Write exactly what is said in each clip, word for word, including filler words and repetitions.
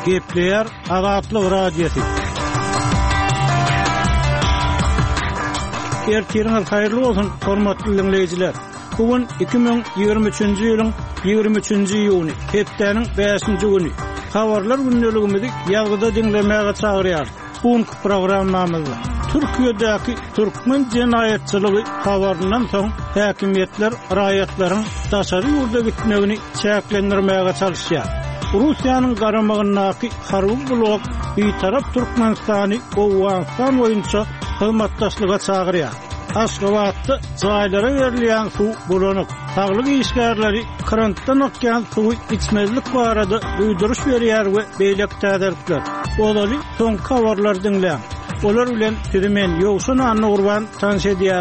Gepleyer Azatlyk radiosu. Ertiriniz hayırlı olsun, hormatly dinleyijiler. Bugün iki bin ýygrimi üçinji ýylyň ýygrimi üçinji iýuny, hepdeniň beşinji güni. Habarlar gündeligimizi ýagdyda dinlemäge çagyrýar. Bugünkü programmamyzda Türkiýedäki türkmen jenaýatçylygy habaryndan soň häkimetler raýatlaryň daşary ýurda gitmegini çäklendirmäge çalışýar. Russiýanyň garamagyndaky harby blok bir tarap Türkmenistany Owganistan boýunça hyzmatdaşlyga çagyrýar. Aşgabatda jaýlara berilýän suw bulanyp, saglyk işgärleri krantdan akýan suwy içmezlik barada duýduruş berýär we beýlek täderler. Olaly soňky habarlar dinleýän. Olar bilen sizimen ýogşun anny gurban tanış edýär.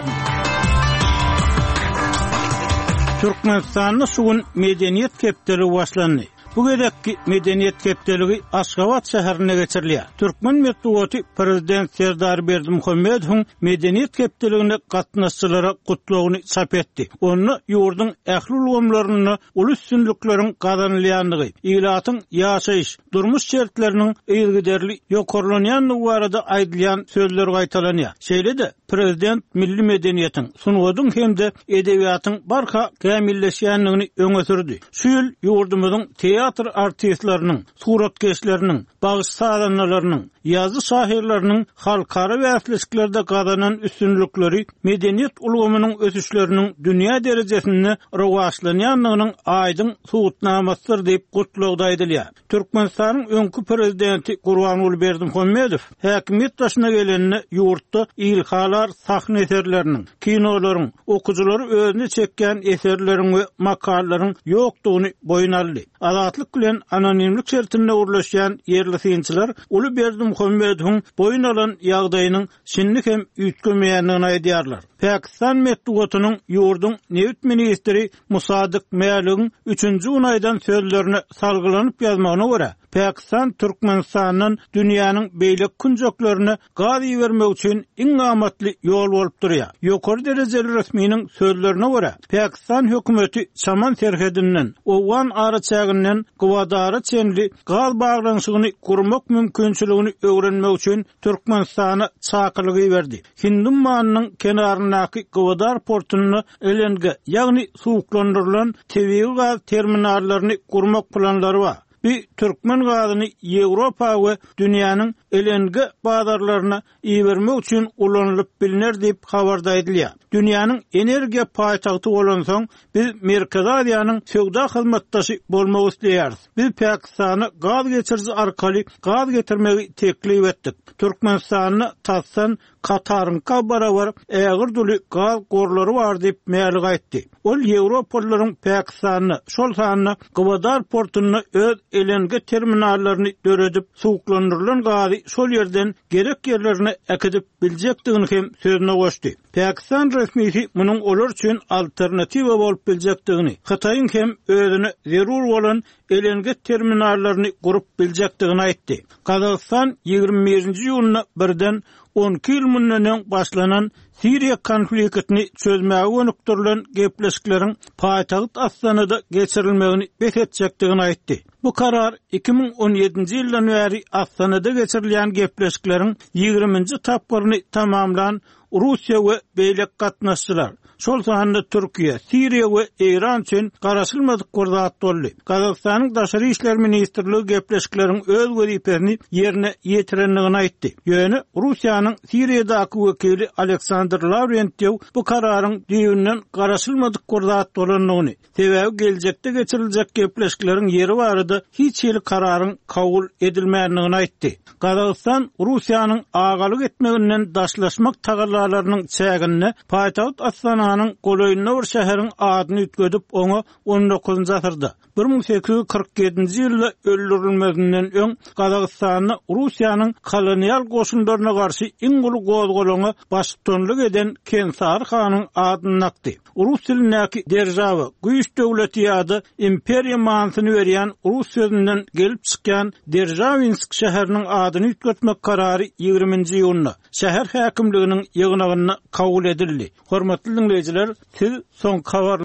Türkmenistanyň suwun medeniýet kepderi başlandy. Bu gedekki medeniýet kepdeligi Aşgabat şäherine geçirilýär. Türkmen medeniýeti prezident Serdar Berdimuhammedowyň medeniýet kepdeligine gatnaşçylara gutlawyny çap etdi. Onu ýurduň ähli ulgamlaryny ulus üstünlikleriň gazanylýandygy, ýylatyň ýaşaýyş, durmuş şertleriniň ýylgyderli ýokarlanýanlygy barada aýdylýan sözler gaýtalanýar. Şeýle-de prezident milli medeniýetiň, sunuwadyň hemde edebiýatyň barka kämilleşýänligini öňe sürdi. Şu ýyl ýurdumyzyň teatr artistlerinin, suratkeşlerinin, bağış sadanlarının, yazı şahirlerinin halkara wäsleşiklerde gazanan üstünlükleri medeniyet ulgamynyň ösüşlerinin dünya derejesinde rowaşlanýanlygynyň aýdyn suwutnamasıdır diýip gutlugda aýdylýar. Türkmenistanyň öňkü prezidenti Gurbanuly Berdimuhammedow häkimet başyna gelenine ýurtda ilhalar sahne eserleriniň, kinolaryň, okujulary özüne çekýän eserleriň we makalalaryň ýokdugyny boyun aldy. Azatlyk bilen anonimlik şertinde urlaşýan yerli synçylar Uly Berdimuhammedowyň boyun alan ýagdaýynyň şinlik hem üýtgemeýändigini aýdýarlar. Pakistan medeniýetiniň ýurdun Newt ministri Musadyk Mäliň üçinji unaýdan sözlerini salgylanyp ýazmagyna görä, Pakistan Türkmenistanyň dünýäniň beýlek kunjaklaryny gazy bermek üçin iň amatly ýol bolup durýar. Ýokary derejeli resminiň sözlerine görä, Pakistan hökümeti Saman serhedinden Owgan araçagynyň gowdary çenli gaz baglanyşygyny gurmak mümkinçiligini öwrenmek üçin Türkmenistana çakyrlygy berdi. Hindumanyň kenaryndaky gowdar portuny L N G, ýagny suwuklandyrylan tebii gaz terminallaryny gurmak planlary bar. Bir Türkmen gazyny Ýewropa we dünýäniň L N G bazarlaryna iýermek üçin ulanylyp bilinir diýip habarda aýdylýar. Dünýäniň energiýa paýtagty bolan soň biz Merkezi Aziýanyň söwda hyzmatdaşy bolmak isleýäris. Biz Pakistany gaz geçirji arkaly gaz getirmegi teklip etdik. Türkmenistanyny tatsan Katarynka barabar ägir duly gaz gorlary bar diýip mäli gaýtdy. Ol Ýewropalylaryň Pakistanyny, şol sanyny Gowdar portuny öz L N G terminallaryny döredip suwuklandyrylan gazy şol ýerden gerek ýerlerine äkidip biljekdigini hem sözüne goşdy. Pakistan resmisi munyň olar üçin alternatiwa bolup biljekdigini, Hitaýyň hem özüne zerur bolan L N G terminallaryny gurup biljekdigini aýtdy. Kazakystan ýygrimi birinji ýylyna birden on iki ýyl mundan başlanan Siriýa konfliktini çözmäge önükdirilen gepleşikleriň paýtagyt Astanada geçirilmegini besetjekdigini aýtdy. Bu karar iki bin on ýedinji ýyldan bäri Astanada geçirilýän gepleşikleriň ýygrimiňji tapgyryny tamamlan Russiýa we beýlek gatnaşçylar, şol sahanda Türkiýe, Siriýa we Iran üçin garaşylmadyk gurdat boldy. Kazakstanyň daşary işler ministrligi gepleşikleriň öz wezipelerini ýerine ýetirendigini aýtdy. Ýöne Russiýanyň Siriýadaky wekili Aleksandr Lavrentiew bu kararyň diýinden garaşylmadyk gurdat bolanlygyny, sebäbi geljekde geçiriljek gepleşikleriň ýeri barada hiç ýyl kararyň kabul edilmändigini aýtdy. Kazakstan Russiýanyň agalyk etmeginden daşlaşmak tagallalarynyň çägine paýtagyt Astananyň golaýyna bir şäheriň adyny üýtgedip oňa on dokuzunjy asyrda bir ming sekiz ýüz kırk ýedinji ýylda öldürilmeginden öň Kazakstany Russiýanyň kolonial goşunlaryna garşy iň guly gozgolany başçylyk eden Kensar hanyň adyny nakdy. Rus dilindäki derjawa, güýç döwleti ýa-da imperiýa manysyny berýän rus sözünden gelip çykýan Derjavinsk şäheriniň adyny üýtgetmek karary ýygrimiňji ýylyna şäher häkimliginiň ýygnagyna kabul edildi. Hormatly dinleýijiler, siz soň habar